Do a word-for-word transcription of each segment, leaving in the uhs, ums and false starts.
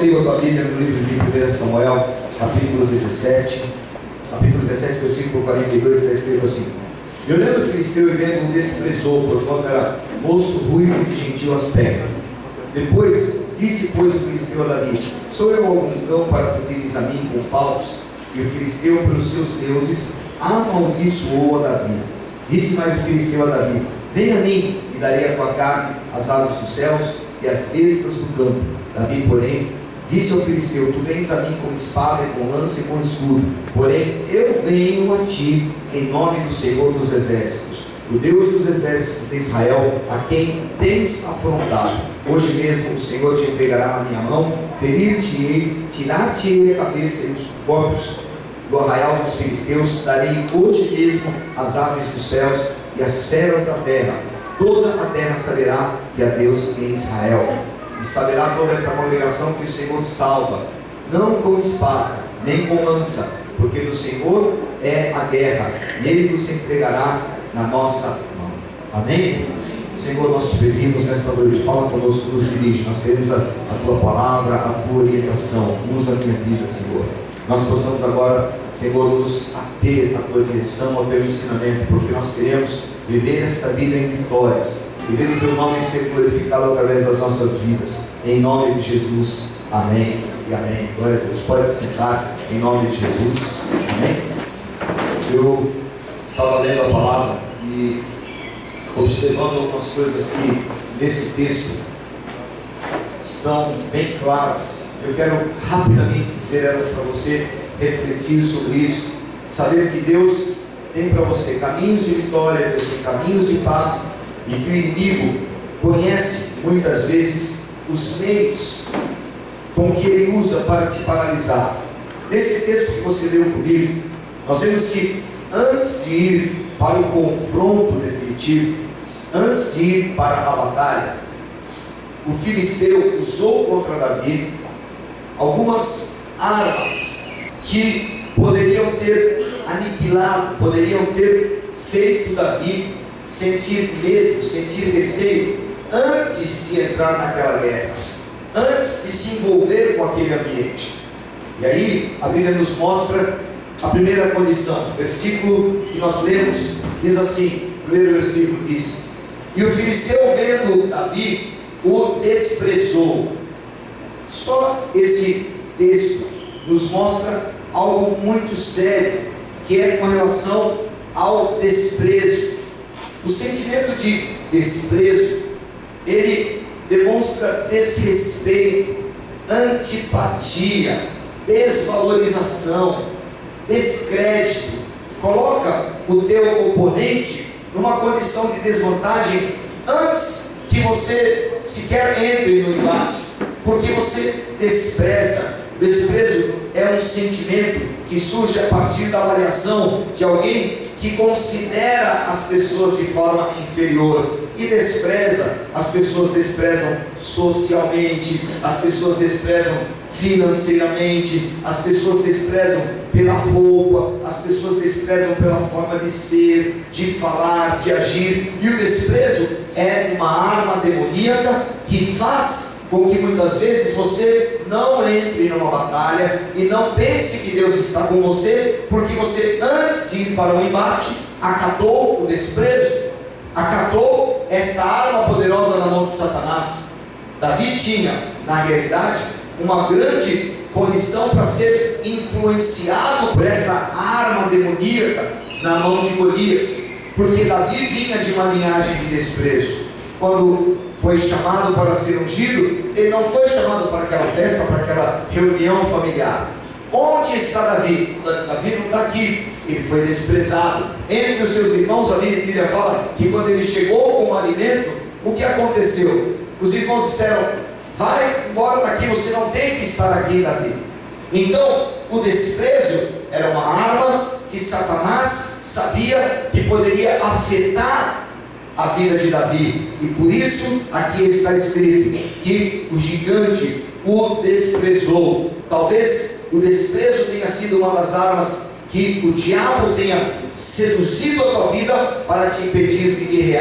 comigo a tua Bíblia no livro de primeiro Samuel, capítulo dezessete, capítulo dezessete, versículo quarenta e dois, está escrito assim: E olhando o filisteu e vendo, o desprezou, porquanto era moço, ruivo e de gentil aspecto. Depois disse, pois, o filisteu a Davi: Sou eu algum cão para tu vires a mim com paus? E o filisteu, pelos seus deuses, amaldiçoou a Davi. Disse mais o filisteu a Davi: Vem a mim, e darei a tua carne às aves dos céus e às bestas do campo. Davi, porém, disse ao filisteu: Tu vens a mim com espada e com lança e com escudo, porém eu venho a ti em nome do Senhor dos exércitos, o Deus dos exércitos de Israel, a quem tens afrontado. Hoje mesmo o Senhor te entregará na minha mão, ferir-te-ei, tirar-te-ei a cabeça e os corpos do arraial dos filisteus. Darei hoje mesmo as aves dos céus e as feras da terra. Toda a terra saberá que há Deus em Israel. E saberá toda esta congregação que o Senhor salva, não com espada, nem com lança, porque do Senhor é a guerra, e Ele nos entregará na nossa mão. Amém? Senhor, nós te pedimos nesta noite, fala conosco, nos dirige. Nós queremos a, a Tua palavra, a Tua orientação. Usa a minha vida, Senhor. Nós possamos agora, Senhor, nos ater à Tua direção, ao Teu ensinamento, porque nós queremos viver esta vida em vitórias, viver o Teu nome ser glorificado através das nossas vidas, em nome de Jesus, amém e amém. Glória a Deus. Pode sentar, em nome de Jesus, amém. Eu estava lendo a palavra e observando algumas coisas que nesse texto estão bem claras. Eu quero rapidamente dizer elas para você, refletir sobre isso, saber que Deus tem para você caminhos de vitória, Deus tem caminhos de paz, e que o inimigo conhece muitas vezes os meios com que ele usa para te paralisar. Nesse texto que você leu comigo, nós vemos que antes de ir para o confronto definitivo, antes de ir para a batalha, o filisteu usou contra Davi algumas armas que poderiam ter aniquilado, poderiam ter feito Davi sentir medo, sentir receio, antes de entrar naquela guerra, antes de se envolver com aquele ambiente. E aí a Bíblia nos mostra a primeira condição. O versículo que nós lemos diz assim, o primeiro versículo diz: E o filisteu, vendo Davi, o desprezou. Só esse texto nos mostra algo muito sério, que é com relação ao desprezo. O sentimento de desprezo, ele demonstra desrespeito, antipatia, desvalorização, descrédito. Coloca o teu oponente numa condição de desvantagem antes que você sequer entre no embate, porque você despreza. Desprezo é um sentimento que surge a partir da avaliação de alguém que considera as pessoas de forma inferior e despreza. As pessoas desprezam socialmente, as pessoas desprezam financeiramente, as pessoas desprezam pela roupa, as pessoas desprezam pela forma de ser, de falar, de agir. E o desprezo é uma arma demoníaca que faz com que muitas vezes você não entre numa batalha e não pense que Deus está com você, porque você, antes de ir para o embate, acatou o desprezo, acatou esta arma poderosa na mão de Satanás. Davi tinha, na realidade, uma grande condição para ser influenciado por essa arma demoníaca na mão de Golias, porque Davi vinha de uma linhagem de desprezo. Quando foi chamado para ser ungido, ele não foi chamado para aquela festa, para aquela reunião familiar. Onde está Davi? Davi não está aqui. Ele foi desprezado entre os seus irmãos. A Bíblia fala que quando ele chegou com o alimento, o que aconteceu? Os irmãos disseram: vai embora daqui, você não tem que estar aqui, Davi. Então o desprezo era uma arma que Satanás sabia que poderia afetar a vida de Davi, e por isso aqui está escrito que o gigante o desprezou. Talvez o desprezo tenha sido uma das armas que o diabo tenha seduzido a tua vida para te impedir de guerrear,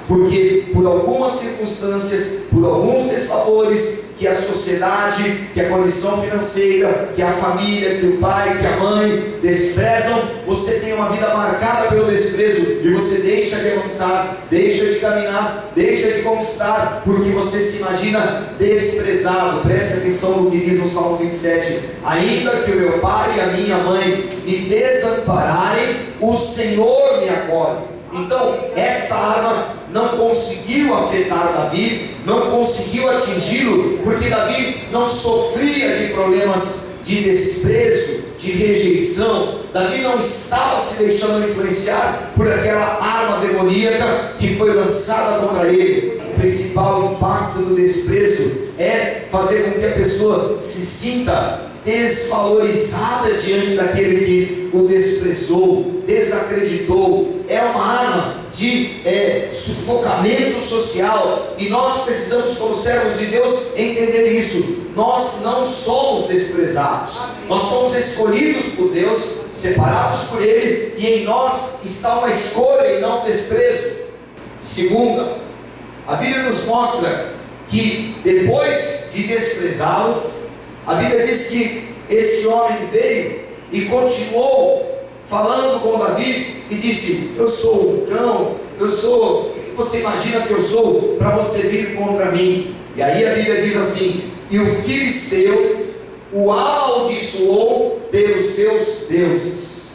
porque por algumas circunstâncias, por alguns desfavores que a sociedade, que a condição financeira, que a família, que o pai, que a mãe desprezam, você tem uma vida marcada pelo desprezo e você deixa de avançar, deixa de caminhar, deixa de conquistar, porque você se imagina desprezado. Preste atenção no que diz no Salmo vinte e sete: ainda que o meu pai e a minha mãe me desampararem, o Senhor me acolhe. Então, esta arma não conseguiu afetar Davi, não conseguiu atingi-lo, porque Davi não sofria de problemas de desprezo, de rejeição. Davi não estava se deixando influenciar por aquela arma demoníaca que foi lançada contra ele. O principal impacto do desprezo é fazer com que a pessoa se sinta desvalorizada diante daquele que o desprezou, desacreditou. É uma arma de é, sufocamento social, e nós precisamos, como servos de Deus, entender isso. Nós não somos desprezados, nós somos escolhidos por Deus, separados por Ele, e em nós está uma escolha e não um desprezo. Segunda, a Bíblia nos mostra que depois de desprezá-lo, a Bíblia diz que este homem veio e continuou falando com Davi e disse: eu sou um cão, eu sou, o que você imagina que eu sou para você vir contra mim? E aí a Bíblia diz assim: e o filisteu o amaldiçoou pelos seus deuses.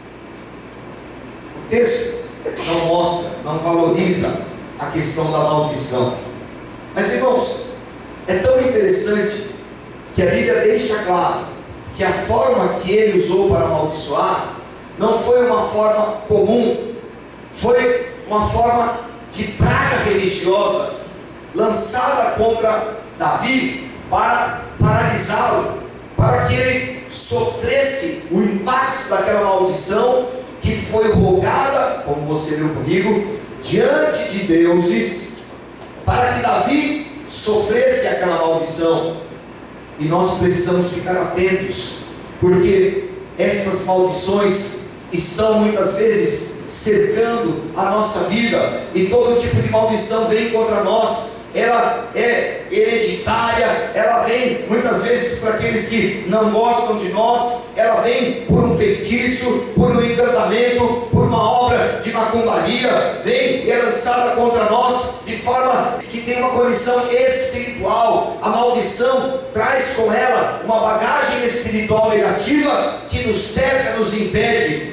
O texto não mostra, não valoriza a questão da maldição. Mas, irmãos, é tão interessante que a Bíblia deixa claro que a forma que ele usou para amaldiçoar não foi uma forma comum, foi uma forma de praga religiosa lançada contra Davi para paralisá-lo, para que ele sofresse o impacto daquela maldição que foi rogada, como você leu comigo, diante de deuses, para que Davi sofresse aquela maldição. E nós precisamos ficar atentos, porque essas maldições estão muitas vezes cercando a nossa vida, e todo tipo de maldição vem contra nós. Ela é hereditária, ela vem muitas vezes para aqueles que não gostam de nós, ela vem por um feitiço, por um encantamento, por uma obra de macumbaria, vem e é lançada contra nós de forma que tem uma condição espiritual. A maldição traz com ela uma bagagem espiritual negativa que nos cerca, nos impede.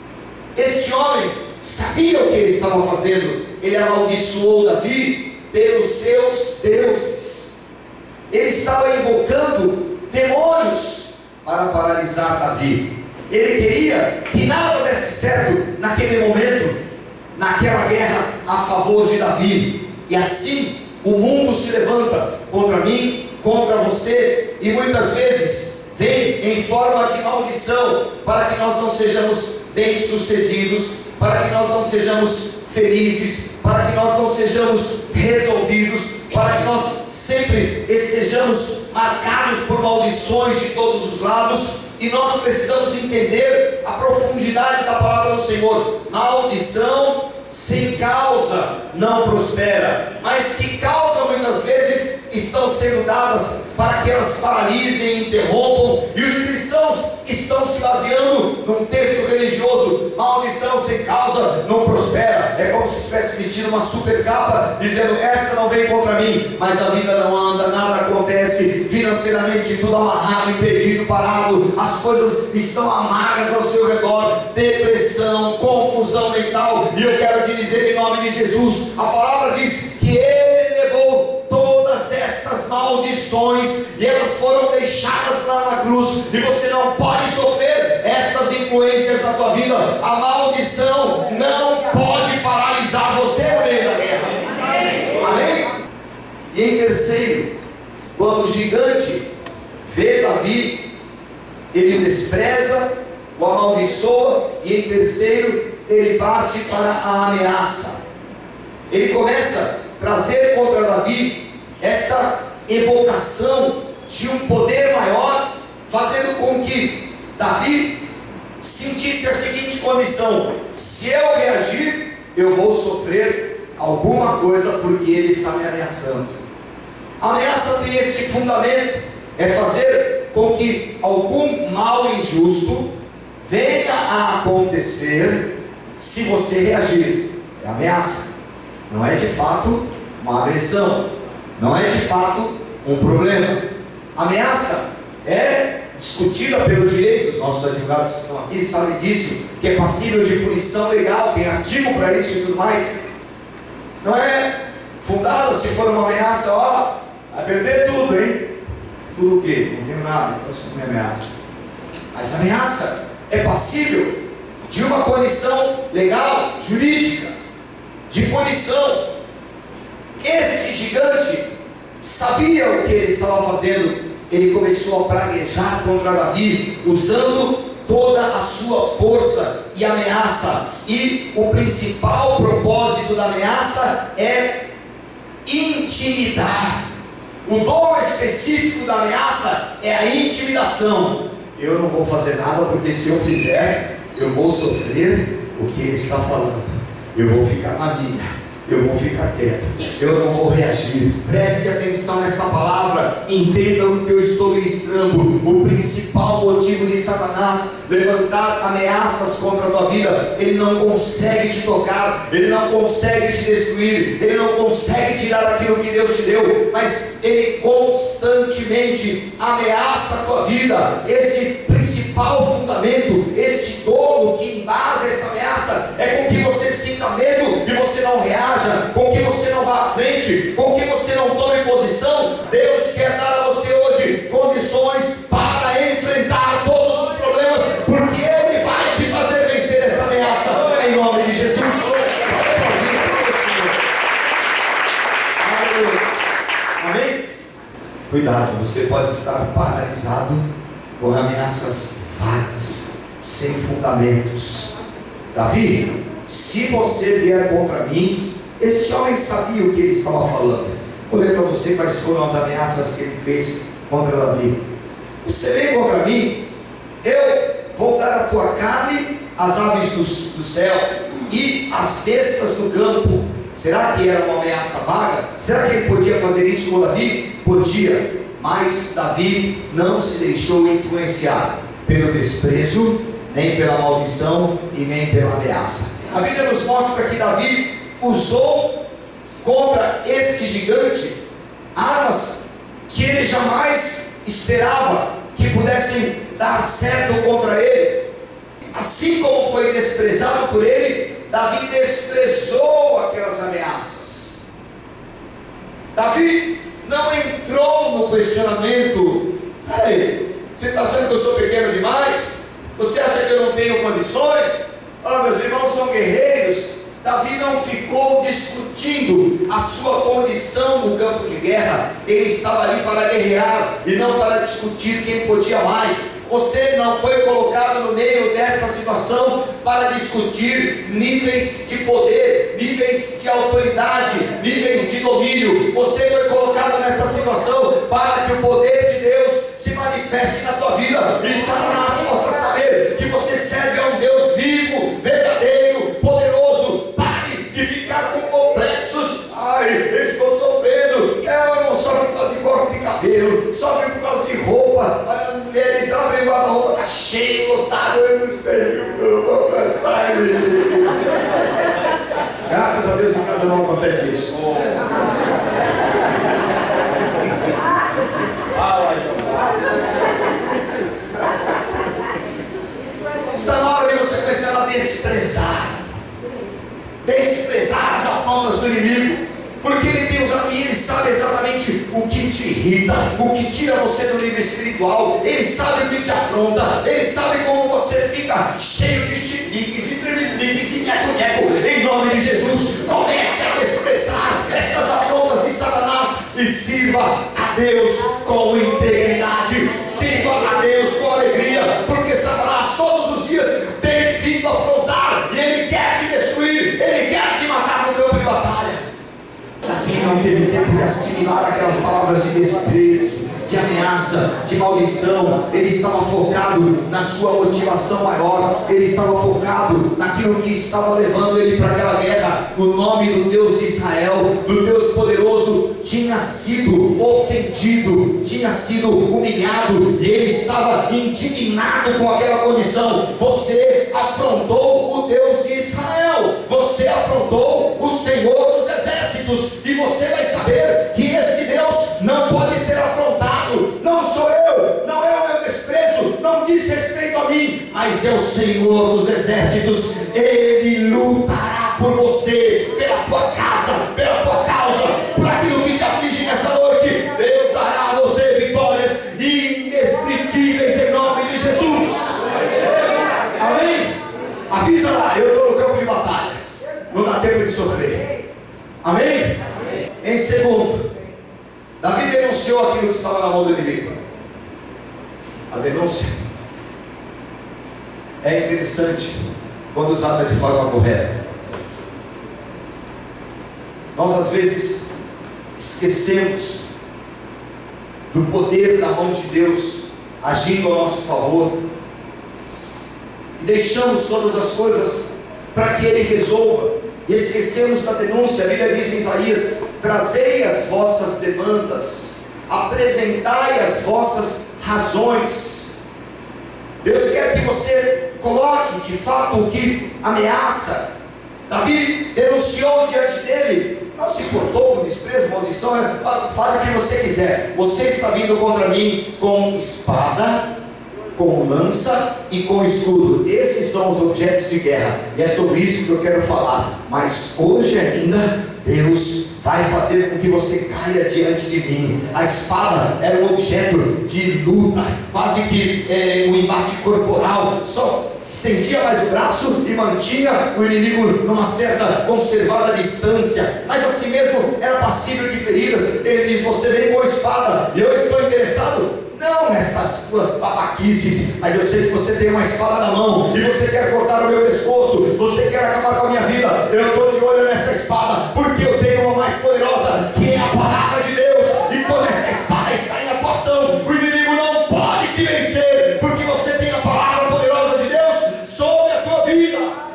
Este homem sabia o que ele estava fazendo. Ele amaldiçoou Davi pelos seus deuses. Ele estava invocando demônios para paralisar Davi. Ele queria que nada desse certo naquele momento, naquela guerra a favor de Davi. E assim o mundo se levanta contra mim, contra você, e muitas vezes vem em forma de maldição, para que nós não sejamos bem-sucedidos, para que nós não sejamos felizes, para que nós não sejamos resolvidos, para que nós sempre estejamos marcados por maldições de todos os lados. E nós precisamos entender a profundidade da palavra do Senhor. Maldição sem causa não prospera, mas que causa muitas vezes estão sendo dadas para que elas paralisem e interrompam. E os cristãos estão se baseando num texto religioso: maldição sem causa não prospera. É como se estivesse vestindo uma super capa, dizendo: esta não vem contra mim. Mas a vida não anda, nada acontece, financeiramente tudo amarrado, impedido, parado, as coisas estão amargas ao seu redor, depressão, confusão mental. E eu quero te dizer, em nome de Jesus, a palavra diz que Ele levou todas estas maldições e elas foram deixadas lá na cruz, e você não pode sofrer estas influências na tua vida. A maldição não pode paralisar você no meio da guerra. Amém? E em terceiro, quando o gigante vê Davi, ele o despreza, o amaldiçoa, e em terceiro, ele parte para a ameaça. Ele começa a trazer contra Davi esta evocação de um poder maior, fazendo com que Davi sentisse a seguinte condição: se eu reagir, eu vou sofrer alguma coisa porque ele está me ameaçando. A ameaça tem esse fundamento, é fazer com que algum mal injusto venha a acontecer se você reagir. É ameaça, não é de fato uma agressão, não é de fato um problema. Ameaça é discutida pelo direito, os nossos advogados que estão aqui sabem disso, que é passível de punição legal, tem artigo para isso e tudo mais. Não é fundada se for uma ameaça, ó, vai perder tudo, hein? Tudo o quê? Não tenho nada, então isso não é ameaça. Mas ameaça é passível de uma punição legal, jurídica, de punição. Este gigante sabia o que ele estava fazendo. Ele começou a praguejar contra Davi, usando toda a sua força e ameaça. E o principal propósito da ameaça é intimidar. O dom específico da ameaça é a intimidação. Eu não vou fazer nada, porque se eu fizer, eu vou sofrer o que ele está falando. Eu vou ficar na minha. Eu vou ficar quieto, eu não vou reagir. Preste atenção nesta palavra, entenda o que eu estou ministrando. O principal motivo de Satanás levantar ameaças contra a tua vida: ele não consegue te tocar, ele não consegue te destruir, ele não consegue tirar aquilo que Deus te deu, mas ele constantemente ameaça a tua vida. Este principal fundamento, este dono que embasa esta ameaça, é com que você sinta medo e você não reaja, com que você não vá à frente, com que você não tome posição. Deus quer dar a você hoje condições para enfrentar todos os problemas, porque Ele vai te fazer vencer essa ameaça, em nome de Jesus. Amém? Cuidado, você pode estar paralisado com ameaças vagas, sem fundamentos. Davi, se você vier contra mim, esse homem sabia o que ele estava falando. Vou ler para você quais foram as ameaças que ele fez contra Davi. Você vem contra mim, eu vou dar a tua carne às aves do, do céu e às bestas do campo. Será que era uma ameaça vaga? Será que ele podia fazer isso com Davi? Podia, mas Davi não se deixou influenciar pelo desprezo, nem pela maldição e nem pela ameaça. A Bíblia nos mostra que Davi usou contra este gigante armas que ele jamais esperava que pudessem dar certo contra ele. Assim como foi desprezado por ele, Davi desprezou aquelas ameaças. Davi não entrou no questionamento: peraí, você está achando que eu sou pequeno demais? Você acha que eu não tenho condições? Ah, meus irmãos são guerreiros. Davi não ficou discutindo a sua condição no campo de guerra. Ele estava ali para guerrear e não para discutir quem podia mais. Você não foi colocado no meio desta situação para discutir níveis de poder, níveis de autoridade, níveis de domínio. Você foi colocado nesta situação para que o poder de Deus se manifeste na tua vida e Satanás possa saber que você serve a um Deus vivo, verdadeiro, poderoso. Pare de ficar com complexos. Ai, eu estou sofrendo. Eu não sofro por causa de corte de cabelo, sofro por causa de roupa. Eles abrem o guarda-roupa, está cheio, lotado. Eu não tenho roupa para sair. Graças a Deus em casa não acontece isso. Está na hora de você começar a desprezar desprezar as afrontas do inimigo, porque ele tem usado e ele sabe exatamente o que te irrita, o que tira você do nível espiritual. Ele sabe o que te afronta, ele sabe como você fica cheio de chiliques e tremeliques e nheco-nheco. Em nome de Jesus, comece a desprezar essas afrontas de Satanás e sirva a Deus com integridade, sirva a Deus com alegria, porque Satanás todos os dias tem vindo afrontar e ele quer te destruir, ele quer te matar no campo de batalha. Davi não teve tempo de assimilar aquelas palavras de desprezo, de ameaça, de maldição. Ele estava focado na sua motivação maior, ele estava focado naquilo que estava levando ele para aquela guerra. o nome do Deus de Israel, do Deus poderoso, tinha sido ofendido, tinha sido humilhado, e ele estava indignado com aquela condição. Você afrontou o Deus de Israel, você afrontou o Senhor dos exércitos, e você vai saber que este Deus não pode ser afrontado. Não sou eu, não é o meu desprezo, não diz respeito a mim, mas é o Senhor dos exércitos. Ele lutará por você, pela tua casa, pela tua causa, por aquilo que te aflige nesta noite. Deus dará a você vitórias indescritíveis em nome de Jesus. Amém? Avisa lá, eu estou no campo de batalha, não dá tempo de sofrer. Amém? Amém. Em segundo, Davi denunciou aquilo que estava na mão do inimigo. A denúncia é interessante quando usada de forma correta. Nós às vezes esquecemos do poder da mão de Deus agindo a nosso favor e deixamos todas as coisas para que Ele resolva, e esquecemos da denúncia. A Bíblia diz em Isaías: trazei as vossas demandas, apresentai as vossas razões. Deus quer que você coloque de fato o que ameaça. Davi denunciou diante dele, não se importou com desprezo, maldição, fale o que você quiser. Você está vindo contra mim com espada, com lança e com escudo. Esses são os objetos de guerra, e é sobre isso que eu quero falar. Mas hoje ainda Deus vai fazer com que você caia diante de mim. A espada era um objeto de luta, quase que é, um embate corporal. Só estendia mais o braço e mantinha o inimigo numa certa conservada distância, mas assim mesmo era passível de feridas. Ele diz: você vem com a espada, e eu estou interessado não nestas suas babaquices, mas eu sei que você tem uma espada na mão, e você quer cortar o meu pescoço, você quer acabar com a minha vida. Eu estou de olho nessa espada, porque eu tenho uma mais poderosa, que é a palavra de Deus. E quando essa espada está em atuação, o inimigo não pode te vencer, porque você tem a palavra poderosa de Deus sobre a tua vida.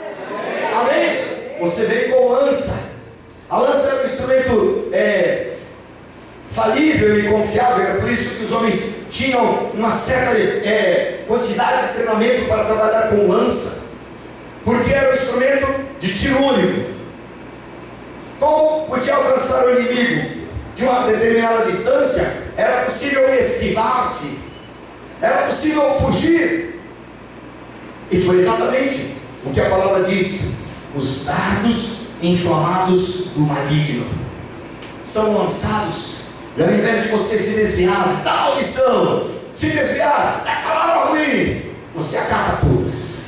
Amém? Você vem com lança. A lança é um instrumento é, falível e confiável. É por isso que os homens tinham uma certa é, quantidade de treinamento para trabalhar com lança, porque era um instrumento de tiro único. Como podia alcançar o inimigo de uma determinada distância, era possível esquivar-se, era possível fugir. E foi exatamente o que a palavra diz: os dardos inflamados do maligno são lançados, e ao invés de você se desviar da maldição, se desviar da palavra ruim, você acata todas.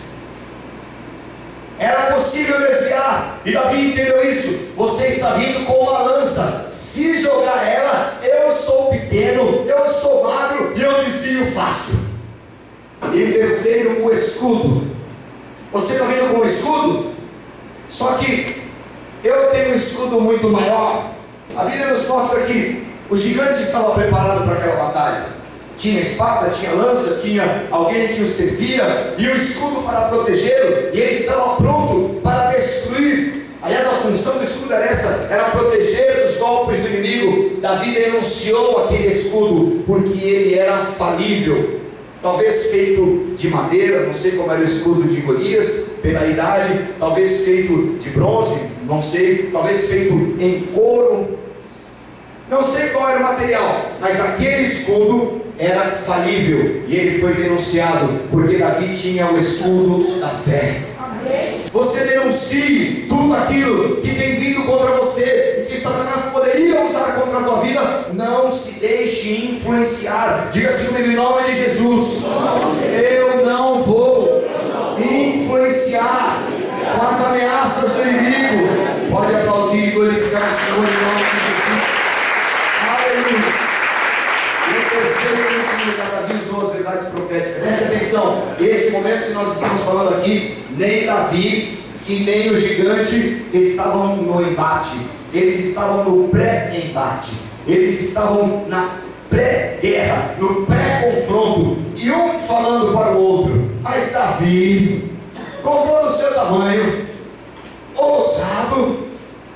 Era possível desviar, e Davi entendeu isso. Você está vindo com uma lança, se jogar ela, eu sou pequeno, eu sou magro, e eu desvio fácil. E em terceiro, o escudo. Você está vindo com o escudo? Só que eu tenho um escudo muito maior. A Bíblia nos mostra que o gigante estava preparado para aquela batalha. Tinha espada, tinha lança, tinha alguém que o servia, e o escudo para protegê-lo, e ele estava pronto para destruir. Aliás, a função do escudo era essa, era proteger dos golpes do inimigo. Davi denunciou aquele escudo, porque ele era falível. Talvez feito de madeira, não sei como era o escudo de Golias, pela idade, talvez feito de bronze, não sei, talvez feito em couro, não sei qual era o material, mas aquele escudo era falível, e ele foi denunciado, porque Davi tinha o escudo da fé. Amém. Você denuncie tudo aquilo que tem vindo contra você, e que Satanás poderia usar contra a tua vida. Não se deixe influenciar. Diga assim comigo, em nome de Jesus: eu não vou influenciar com as ameaças do inimigo. Pode aplaudir e glorificar o Senhor em nome de Jesus. Aleluia. E em terceiro e último lugar, Davi usou as verdades proféticas. Preste atenção, esse momento que nós estamos falando aqui, nem Davi e nem o gigante estavam no embate, eles estavam no pré-embate, eles estavam na pré-guerra, no pré-confronto, e um falando para o outro. Mas Davi, com todo o seu tamanho, ousado,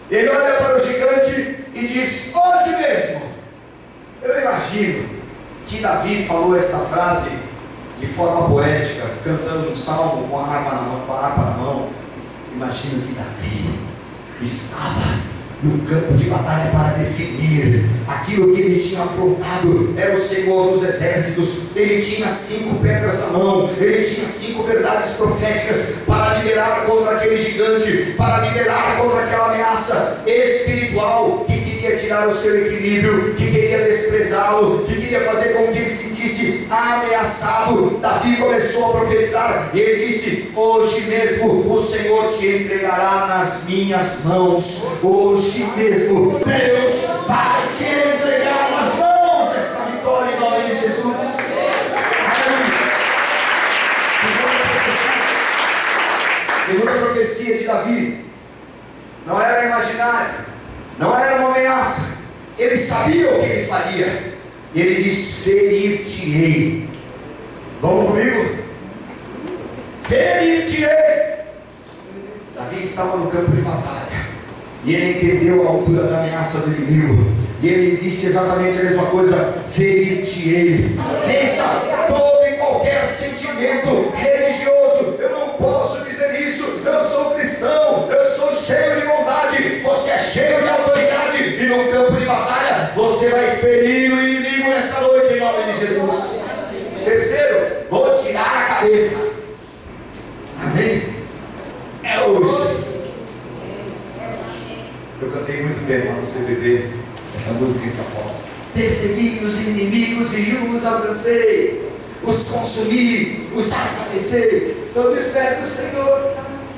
Ele olha para o gigante e diz: hoje mesmo. Eu imagino que Davi falou esta frase de forma poética, cantando um salmo com a harpa na mão. Com a harpa na mão. Imagino que Davi estava no campo de batalha para definir aquilo que ele tinha afrontado. Era o Senhor dos exércitos. Ele tinha cinco pedras na mão, ele tinha cinco verdades proféticas para liberar contra aquele gigante, para liberar contra aquela ameaça espiritual que queria tirar o seu equilíbrio, que queria desprezá-lo, que queria fazer com que ele se sentisse ameaçado. Davi começou a profetizar e ele disse: hoje mesmo o Senhor te entregará nas minhas mãos. Hoje mesmo Deus vai te entregar nas mãos esta vitória em nome de Jesus. Segunda profecia de Davi não era imaginária, não era uma ameaça. Ele sabia o que ele faria. E ele diz: ferir-te-ei. Vamos comigo? Ferir-te-ei. Davi estava no campo de batalha e ele entendeu a altura da ameaça do inimigo, e ele disse exatamente a mesma coisa: ferir-te-ei. Vença todo e qualquer sentimento religioso. Eu não posso dizer isso, eu sou cristão, eu sou cheio de bondade. Você é cheio de autoridade, e no campo de batalha você vai ferir o inimigo nesta noite em nome de Jesus. Terceiro, vou tirar a cabeça. Amém? É hoje. Eu cantei muito bem lá no C B B essa música em São Paulo. Persegui os inimigos e os alcancei, os consumi, os atravessei sobre os pés do Senhor.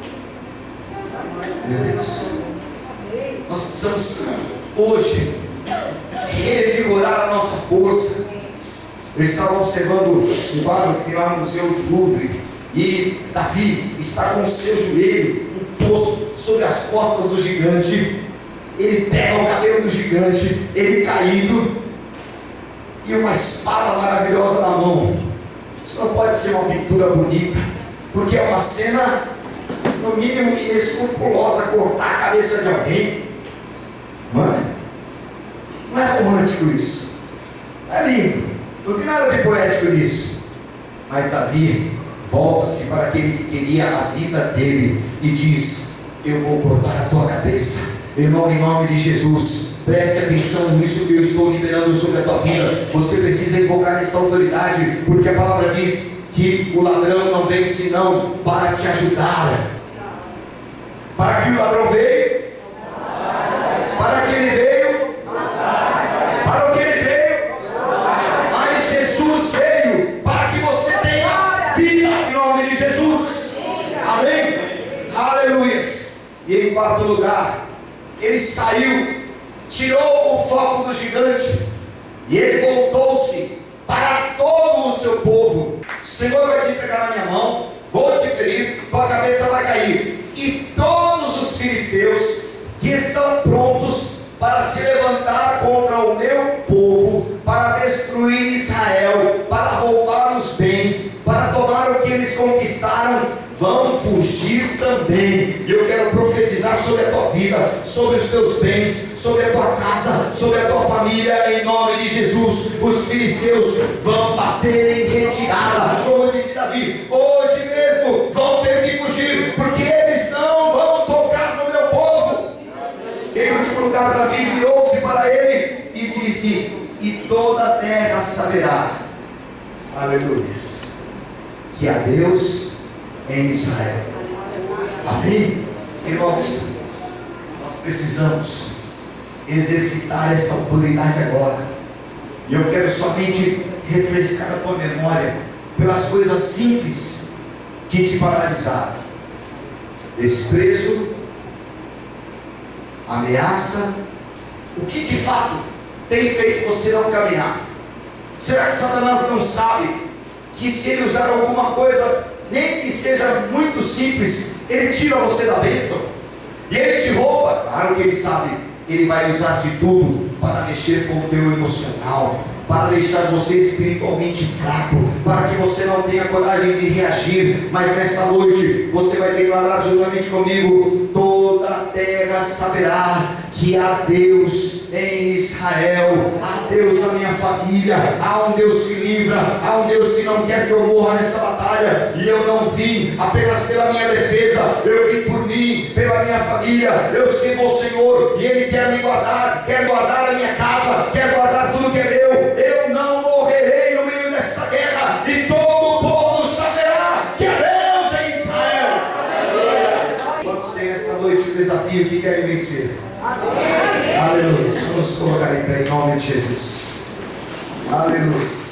Meu Deus, nós precisamos hoje revigorar a nossa força. Eu estava observando um quadro que tem lá no Museu do Louvre, e Davi está com o seu joelho imposto sobre as costas do gigante. Ele pega o cabelo do gigante, ele caído, e uma espada maravilhosa na mão. Isso não pode ser uma pintura bonita, porque é uma cena, no mínimo, inescrupulosa, cortar a cabeça de alguém. Não é? Não é romântico isso. É lindo. Não tem nada de poético nisso. Mas Davi volta-se para aquele que queria a vida dele e diz: eu vou cortar a tua cabeça. Irmão, em nome de Jesus, preste atenção nisso que eu estou liberando sobre a tua vida. Você precisa invocar esta autoridade, porque a palavra diz que o ladrão não vem senão para te ajudar. Para que o ladrão veio? Para que ele veio? Para o que ele veio? Mas Jesus veio para que você tenha vida em nome de Jesus. Amém? Aleluias. E em quarto lugar, ele saiu, tirou o foco do gigante, e ele voltou-se para todo o seu povo. O Senhor vai te entregar na minha mão, vou te ferir, tua cabeça vai cair. E todos os filisteus que estão prontos para se levantar contra o meu povo, para destruir Israel, para roubar os bens, para tomar o que eles conquistaram, vão fugir também. E eu quero profetizar sobre a tua vida, sobre os teus bens, sobre a tua casa, sobre a tua família, em nome de Jesus. Os filisteus vão bater em retirada, como disse Davi: hoje mesmo vão ter que fugir, porque eles não vão tocar no meu povo. Em último lugar, Davi virou-se para ele e disse: e toda a terra saberá, aleluia, que há Deus em Israel. Amém? Irmãos, nós precisamos exercitar essa autoridade agora. E eu quero somente refrescar a tua memória pelas coisas simples que te paralisaram: desprezo, ameaça. O que de fato tem feito você não caminhar? Será que Satanás não sabe que se ele usar alguma coisa, nem que seja muito simples, ele tira você da bênção? E ele te rouba? Claro que ele sabe. Ele vai usar de tudo para mexer com o teu emocional, para deixar você espiritualmente fraco, para que você não tenha coragem de reagir. Mas nesta noite você vai declarar juntamente comigo: toda a terra saberá que há Deus em Israel, há Deus na minha família, há um Deus que livra, há um Deus que não quer que eu morra nessa batalha, e eu não vim apenas pela minha defesa, eu vim por mim, pela minha família. Eu sirvo ao Senhor e Ele quer me guardar, quer guardar a minha casa, quer guardar tudo que é meu. Eu não morrerei no meio dessa guerra, e todo o povo saberá que há Deus em Israel. Quantos têm esta noite o desafio que querem vencer? Amém. Aleluia. Vamos nos colocar em pé em nome de Jesus. Aleluia.